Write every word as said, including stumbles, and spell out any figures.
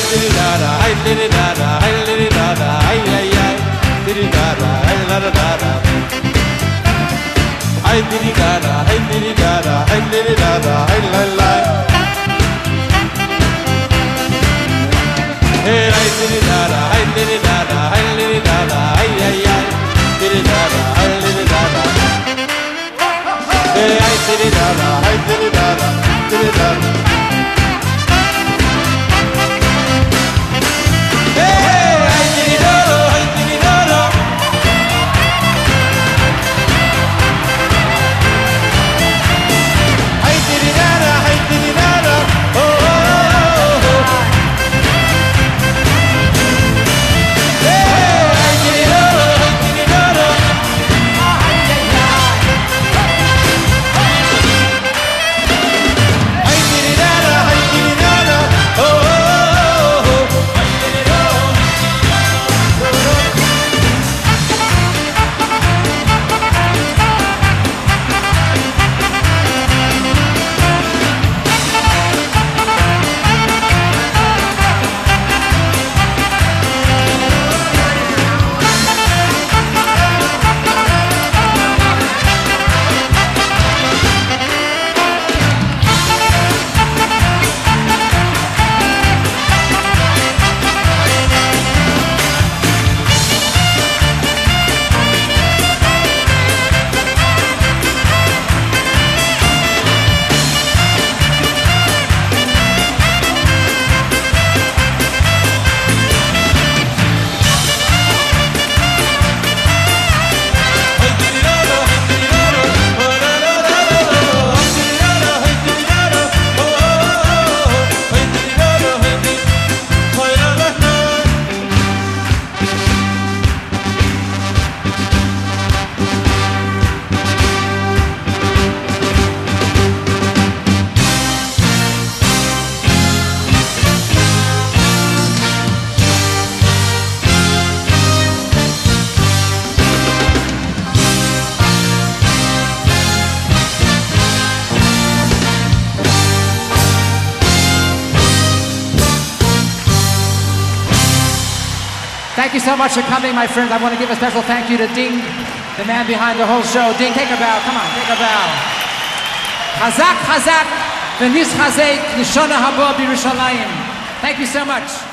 diddy da da, ay diddy da da, ay diddy da da, ay ay ay, diddy da da, ay la da da da. Ay diddy da da, ay diddy da da, ay diddy da da, ay la la. Hey, ay diddy da da, ay diddy da da, ay diddy da da, ay ay ay, diddy da da, ay diddy da da. Hey, ay diddy da da, ay diddy da da, diddy da da. Thank you so much for coming, my friends. I want to give a special thank you to Ding, the man behind the whole show. Ding, take a bow. Come on, take a bow. Chazak, chazak, v'nis chazek, nishona habo b'Yerushalayim. Thank you so much.